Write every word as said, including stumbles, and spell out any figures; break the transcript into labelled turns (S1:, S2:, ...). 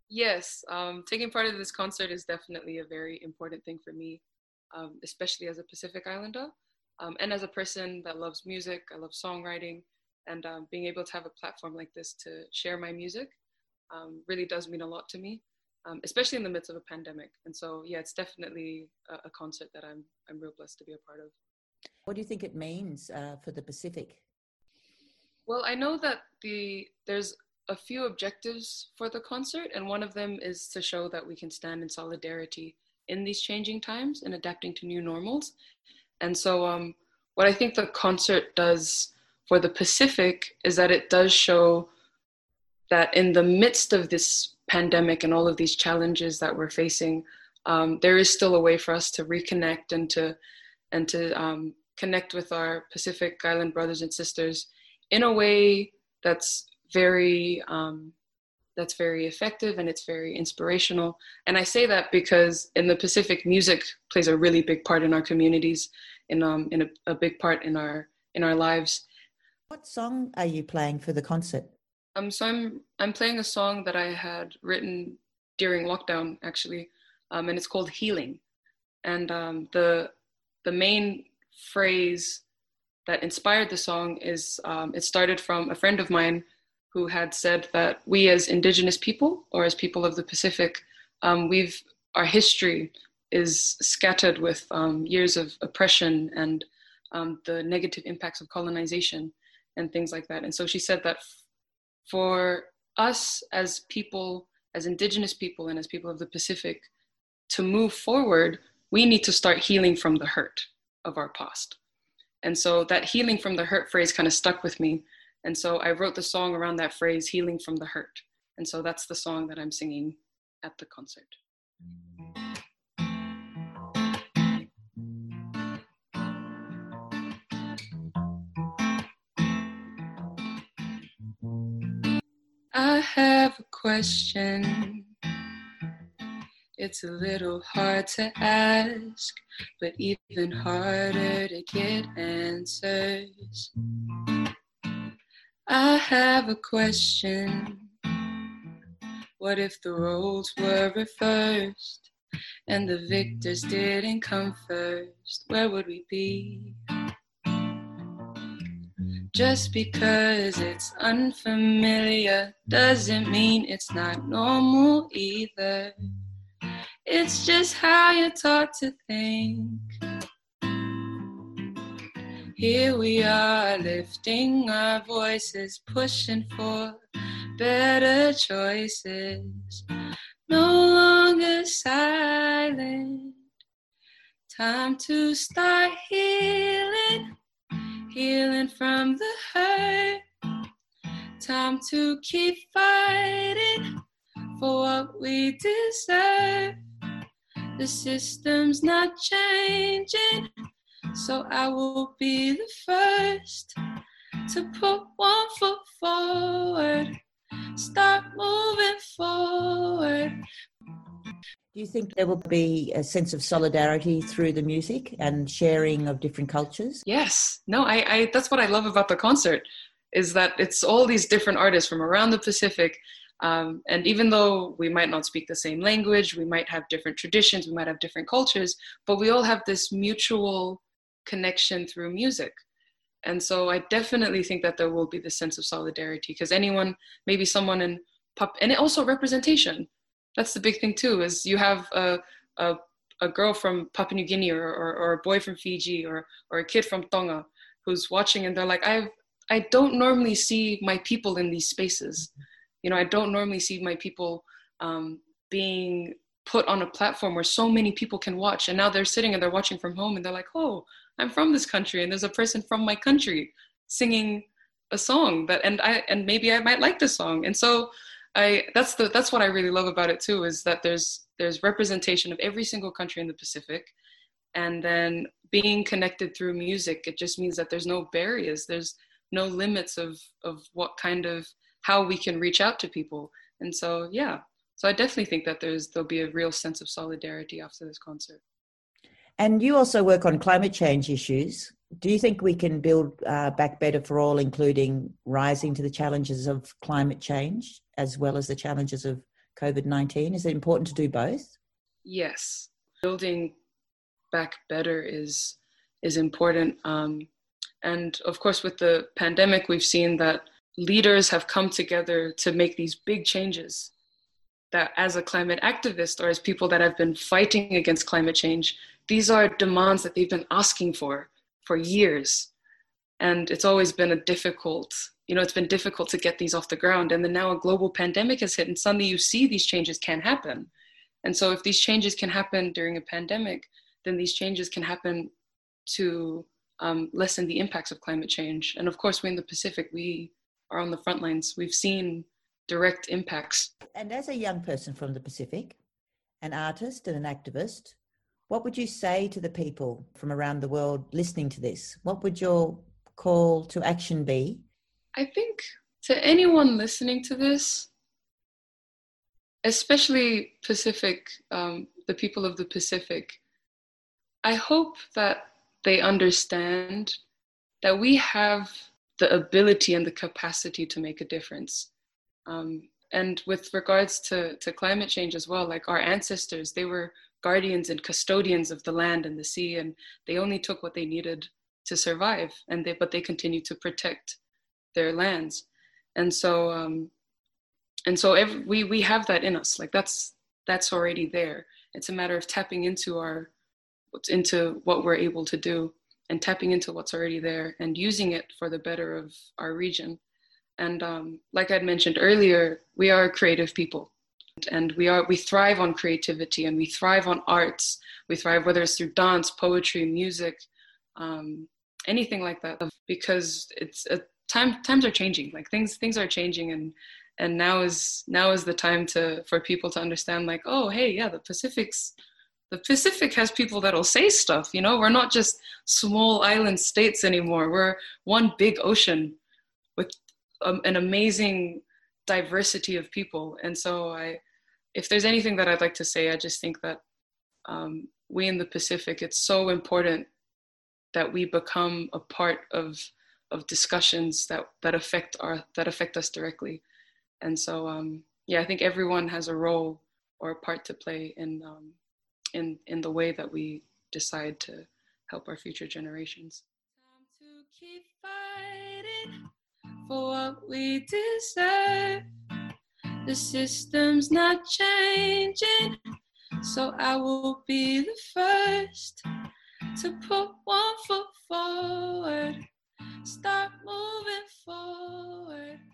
S1: Yes, um, taking part of this concert is definitely a very important thing for me, um, especially as a Pacific Islander, um, and as a person that loves music. I love songwriting, and um, being able to have a platform like this to share my music um, really does mean a lot to me, um, especially in the midst of a pandemic. And so, yeah, it's definitely a, a concert that I'm I'm real blessed to be a part of.
S2: What do you think it means uh, for the Pacific?
S1: Well, I know that the there's a few objectives for the concert, and one of them is to show that we can stand in solidarity in these changing times and adapting to new normals. And so, um, what I think the concert does for the Pacific is that it does show that in the midst of this pandemic and all of these challenges that we're facing, um, there is still a way for us to reconnect and to and to um, connect with our Pacific Island brothers and sisters in a way that's very um, that's very effective and it's very inspirational. And I say that because in the Pacific, music plays a really big part in our communities, in um, in a, a big part in our in our lives.
S2: What song are you playing for the concert?
S1: Um, so I'm I'm playing a song that I had written during lockdown, actually, um, and it's called "Healing." And um, the the main phrase that inspired the song is um, it started from a friend of mine who had said that we as Indigenous people, or as people of the Pacific, um, we've our history is scattered with um, years of oppression and um, the negative impacts of colonization and things like that. And so she said that f- for us as people, as Indigenous people and as people of the Pacific, to move forward, we need to start healing from the hurt of our past. And so that healing from the hurt phrase kind of stuck with me. And so I wrote the song around that phrase, healing from the hurt. And so that's the song that I'm singing at the concert. I have a question. It's a little hard to ask, but even harder to get answers. I have a question. What if the roles were reversed and the victors didn't come first? Where would we be? Just because it's unfamiliar doesn't mean it's not normal either. It's just how you're taught to think. Here we are lifting our voices, pushing for better choices. No longer silent. Time to start healing. Healing from the hurt. Time to keep fighting for what we deserve. The system's not changing, so I will be the first to put one foot forward, start moving forward.
S2: Do you think there will be a sense of solidarity through the music and sharing of different cultures?
S1: Yes. No, I, I that's what I love about the concert, is that it's all these different artists from around the Pacific. Um, and even though we might not speak the same language, we might have different traditions, we might have different cultures, but we all have this mutual connection through music. And so I definitely think that there will be this sense of solidarity, because anyone, maybe someone in pop, and also representation. That's the big thing too, is you have a, a, a girl from Papua New Guinea or, or, or a boy from Fiji or, or a kid from Tonga who's watching and they're like, I've, I don't normally see my people in these spaces. You know, I don't normally see my people um, being put on a platform where so many people can watch. And now they're sitting and they're watching from home and they're like, oh, I'm from this country and there's a person from my country singing a song that, and I, and maybe I might like this song. And so I, that's the, that's what I really love about it too, is that there's, there's representation of every single country in the Pacific. And then being connected through music, it just means that there's no barriers. There's no limits of, of what kind of, how we can reach out to people. And so, yeah, so I definitely think that there's, there'll be a real sense of solidarity after this concert.
S2: And you also work on climate change issues. Do you think we can build uh, back better for all, including rising to the challenges of climate change, as well as the challenges of COVID nineteen? Is it important to do both?
S1: Yes. Building back better is is important. Um, and of course, with the pandemic, we've seen that leaders have come together to make these big changes that as a climate activist or as people that have been fighting against climate change, these are demands that they've been asking for for years. And it's always been a difficult, you know, it's been difficult to get these off the ground. And then now a global pandemic has hit and suddenly you see these changes can happen. And so if these changes can happen during a pandemic, then these changes can happen to um, lessen the impacts of climate change. And of course, we in the Pacific, we are on the front lines. We've seen direct impacts.
S2: And as a young person from the Pacific, an artist and an activist, what would you say to the people from around the world listening to this? What would your call to action be?
S1: I think to anyone listening to this, especially Pacific, um, the people of the Pacific, I hope that they understand that we have the ability and the capacity to make a difference. Um, and with regards to, to climate change as well, like our ancestors, they were guardians and custodians of the land and the sea, and they only took what they needed to survive, and they but they continued to protect their lands. And so um, and so every, we we have that in us. Like that's that's already there. It's a matter of tapping into our into what we're able to do and tapping into what's already there and using it for the better of our region. And um, like I'd mentioned earlier, we are creative people, and we are we thrive on creativity, and we thrive on arts. We thrive whether it's through dance, poetry, music, um, anything like that. Because it's a time times are changing. Like things things are changing, and and now is now is the time to for people to understand. Like, oh, hey, yeah, the Pacific's the Pacific has people that'll say stuff. You know, we're not just small island states anymore. We're one big ocean with Um, an amazing diversity of people. And so I, if there's anything that I'd like to say, I just think that um, we in the Pacific, it's so important that we become a part of of discussions that that affect our that affect us directly. And so um, yeah, I think everyone has a role or a part to play in um, in in the way that we decide to help our future generations. Time to keep fighting for what we deserve. The system's not changing, so I will be the first to put one foot forward, start moving forward.